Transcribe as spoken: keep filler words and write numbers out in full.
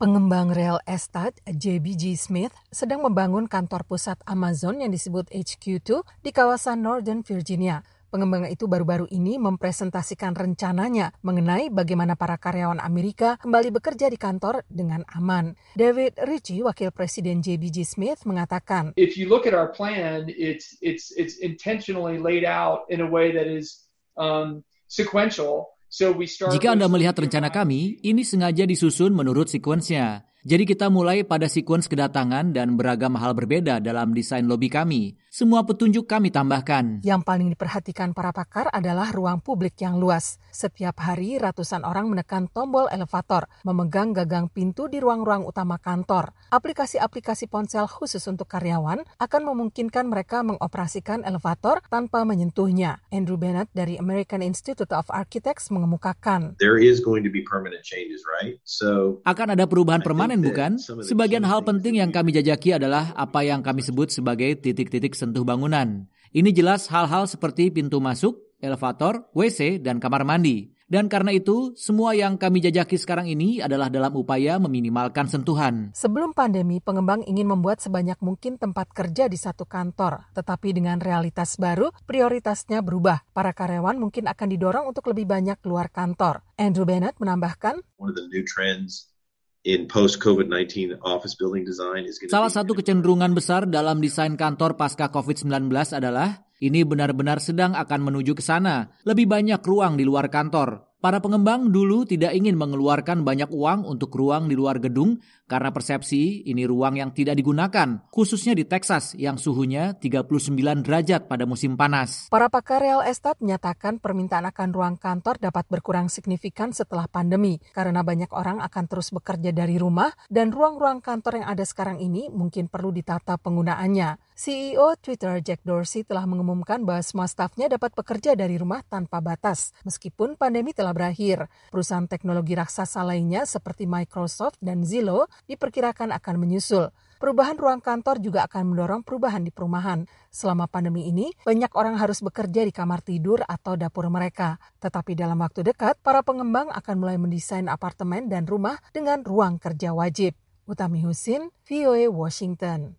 Pengembang real estate J B G Smith sedang membangun kantor pusat Amazon yang disebut H Q dua di kawasan Northern Virginia. Pengembang itu baru-baru ini mempresentasikan rencananya mengenai bagaimana para karyawan Amerika kembali bekerja di kantor dengan aman. David Ritchie, wakil presiden J B G Smith, mengatakan, If you look at our plan, it's it's it's intentionally laid out in a way that is um, sequential. So we start Jika Anda melihat rencana kami, ini sengaja disusun menurut sekuensnya. Jadi kita mulai pada sekuens kedatangan dan beragam hal berbeda dalam desain lobi kami. Semua petunjuk kami tambahkan. Yang paling diperhatikan para pakar adalah ruang publik yang luas. Setiap hari ratusan orang menekan tombol elevator, memegang gagang pintu di ruang-ruang utama kantor. Aplikasi-aplikasi ponsel khusus untuk karyawan akan memungkinkan mereka mengoperasikan elevator tanpa menyentuhnya. Andrew Bennett dari American Institute of Architects mengemukakan, There is going to be permanent changes, right? So akan ada perubahan permanen, bukan? Sebagian hal penting yang kami jajaki adalah apa yang kami sebut sebagai titik-titik sentuh bangunan. Ini jelas hal-hal seperti pintu masuk, elevator, W C, dan kamar mandi. Dan karena itu, semua yang kami jajaki sekarang ini adalah dalam upaya meminimalkan sentuhan. Sebelum pandemi, pengembang ingin membuat sebanyak mungkin tempat kerja di satu kantor. Tetapi dengan realitas baru, prioritasnya berubah. Para karyawan mungkin akan didorong untuk lebih banyak keluar kantor. Andrew Bennett menambahkan, one of the new trends in post-COVID nineteen office building design is going to Salah be satu kecenderungan besar dalam desain kantor pasca covid sembilan belas adalah ini benar-benar sedang akan menuju ke sana. Lebih banyak ruang di luar kantor. Para pengembang dulu tidak ingin mengeluarkan banyak uang untuk ruang di luar gedung karena persepsi ini ruang yang tidak digunakan, khususnya di Texas yang suhunya tiga puluh sembilan derajat pada musim panas. Para pakar real estate menyatakan permintaan akan ruang kantor dapat berkurang signifikan setelah pandemi karena banyak orang akan terus bekerja dari rumah dan ruang-ruang kantor yang ada sekarang ini mungkin perlu ditata penggunaannya. C E O Twitter Jack Dorsey telah mengumumkan bahwa semua stafnya dapat bekerja dari rumah tanpa batas, meskipun pandemi telah berakhir. Perusahaan teknologi raksasa lainnya seperti Microsoft dan Zillow diperkirakan akan menyusul. Perubahan ruang kantor juga akan mendorong perubahan di perumahan. Selama pandemi ini, banyak orang harus bekerja di kamar tidur atau dapur mereka. Tetapi dalam waktu dekat, para pengembang akan mulai mendesain apartemen dan rumah dengan ruang kerja wajib. Utami Husin, V O A Washington.